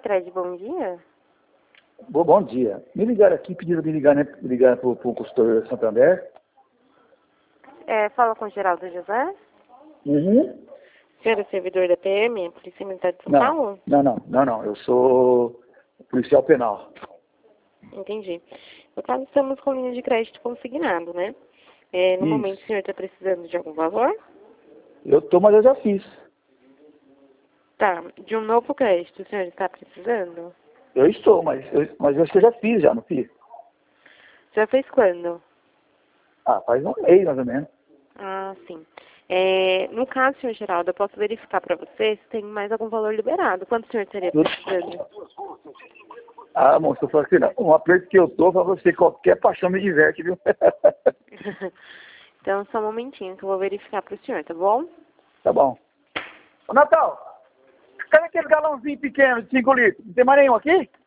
Crédito, bom dia. Bom dia. Me ligaram aqui, pediram me ligar, né? Ligaram para o consultor Santander. Fala com o Geraldo José. Uhum. Senhor é servidor da PM, Polícia Militar de São Paulo? Não. Eu sou policial penal. Entendi. No caso, estamos com linha de crédito consignado, né? No momento, o senhor está precisando de algum valor? Eu tô, mas eu já fiz. Tá. De um novo crédito, o senhor está precisando? Eu estou, mas eu acho que eu já fiz, já, não fiz? Já fez quando? Faz um mês, mais ou menos. Ah, sim. No caso, senhor Geraldo, eu posso verificar para você se tem mais algum valor liberado. Quanto o senhor estaria precisando? Moço, eu falo assim, não. Um aperto que eu tô, pra você, qualquer paixão me diverte, viu? Então, só um momentinho que eu vou verificar para o senhor, tá bom? Tá bom. Ô, Natal, cadê aquele galãozinho pequeno de 5 litros? Não tem mais nenhum aqui?